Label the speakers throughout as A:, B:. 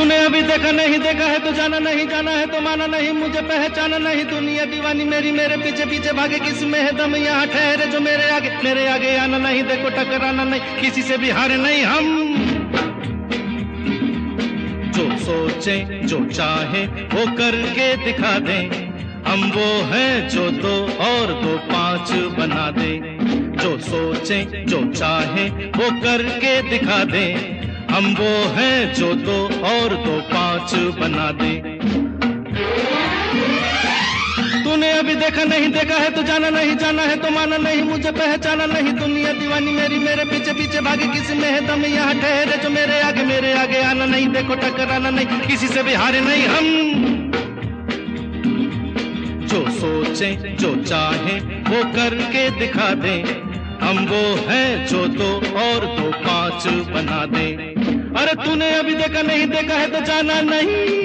A: तूने अभी देखा नहीं, देखा है तो जाना नहीं, जाना है तो माना नहीं, मुझे पहचाना नहीं। दुनिया दीवानी मेरी, मेरे पीछे पीछे भागे, किस में है दम यहाँ ठहरे जो मेरे आगे आना नहीं। देखो टकराना नहीं, किसी से भी हारे नहीं हम। जो सोचे जो चाहे वो करके दिखा दे, हम वो हैं जो 2 और 2 5 बना दे। जो सोचे जो चाहे वो करके दिखा दे, हम वो हैं जो 2 और 2 5 बना दे। तूने अभी देखा नहीं, देखा है तो जाना नहीं, जाना है तो माना नहीं, मुझे पहचाना नहीं। दुनिया दीवानी मेरी, मेरे पीछे पीछे भागे, किसी में है दम यहाँ ठहरे जो मेरे आगे आना नहीं। देखो टकराना नहीं, किसी से भी हारे नहीं हम। जो सोचे जो चाहे वो करके दिखा दे, हम वो हैं जो 2 और 2 5 बना दे। अरे तूने अभी देखा नहीं, देखा है तो जाना नहीं।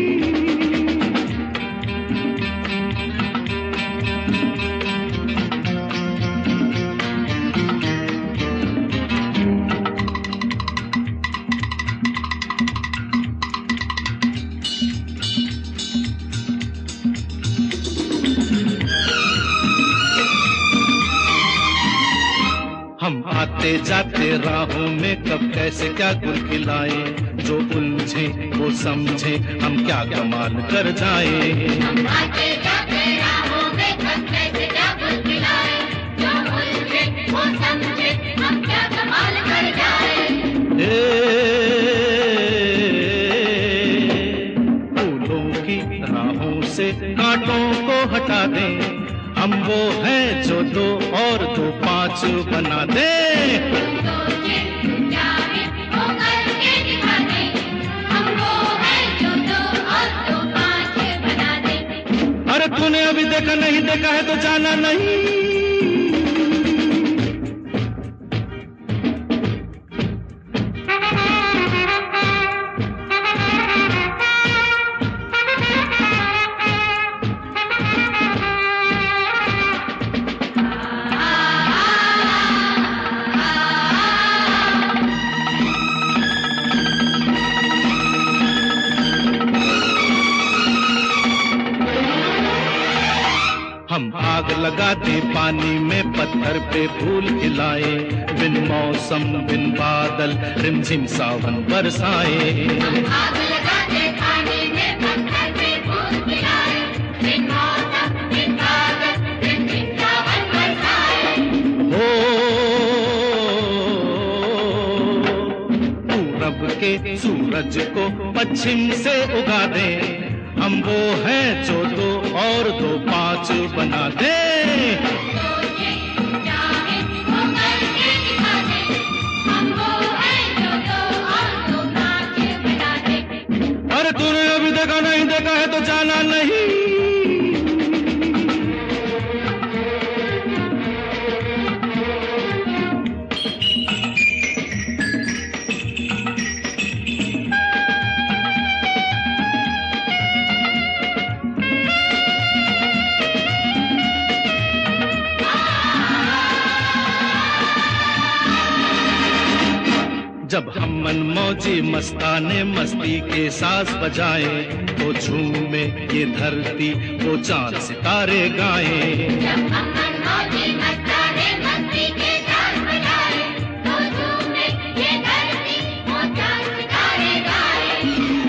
A: हम आते जाते राहों में कब कैसे क्या गुल खिलाए, जो उलझे वो समझे हम क्या कमाल कर जाए।
B: हम आते जाते राहों में कब कैसे क्या गुल खिलाए, जो उलझे वो समझे हम क्या कमाल कर जाए।
A: फूलों की राहों से कांटों को हटा दे, हम वो हैं जो 2 और 2 5 बना दे।
B: सोचे चाहे वो करके दिखा दे, हम वो हैं जो 2 और 2 5 बना दे।
A: अरे तूने अभी देखा नहीं, देखा है तो जाना नहीं। हम आग लगाते पानी में, पत्थर पे फूल खिलाए, बिन मौसम बिन बादल रिमझिम सावन बरसाए।
B: हम आग लगाते पानी में, पत्थर पे फूल खिलाए, बिन मौसम बिन बादल रिमझिम सावन बरसाए।
A: हो पूरब के सूरज को पश्चिम से उगा दे, हम वो हैं जो 2 और 2 5 बना दे।
B: सोचे चाहे वो करके दिखा दे, हम वो हैं जो 2 और 2 5 बना दे।
A: अरे तूने अभी देखा नहीं, देखा है तो जाना नहीं। जब हम मनमौजी मस्ताने मस्ती के साज बजाए, तो झूमे ये धरती वो चांद सितारे गाए।
B: जब हम मनमौजी मस्ताने मस्ती के साज बजाए, तो झूमे ये धरती वो चांद सितारे गाए।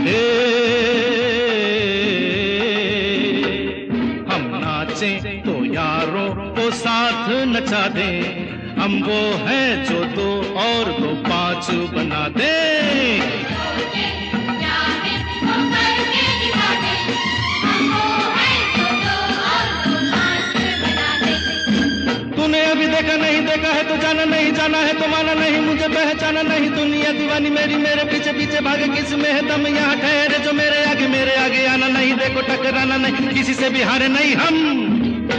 A: हम नाचे तो यारों को साथ नचा दे, हम वो हैं जो 2 और 2 5 बना दे।
B: सोचे चाहे वो करके दिखा दे, हम वो हैं जो 2 और 2 5 बना दे।
A: तूने अभी देखा नहीं, देखा है तो जाना नहीं, जाना है तो माना नहीं, मुझे पहचाना नहीं। दुनिया दीवानी मेरी, मेरे पीछे पीछे भागे, किस में है दम यहाँ ठहरे जो मेरे आगे आना नहीं। देखो टकराना नहीं, किसी से भी हारे नहीं हम।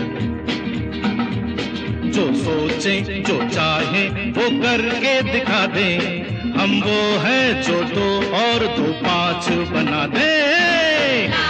A: जो सोचे जो चाहे वो करके दिखा दे, हम वो हैं जो 2 और 2 5 बना दे।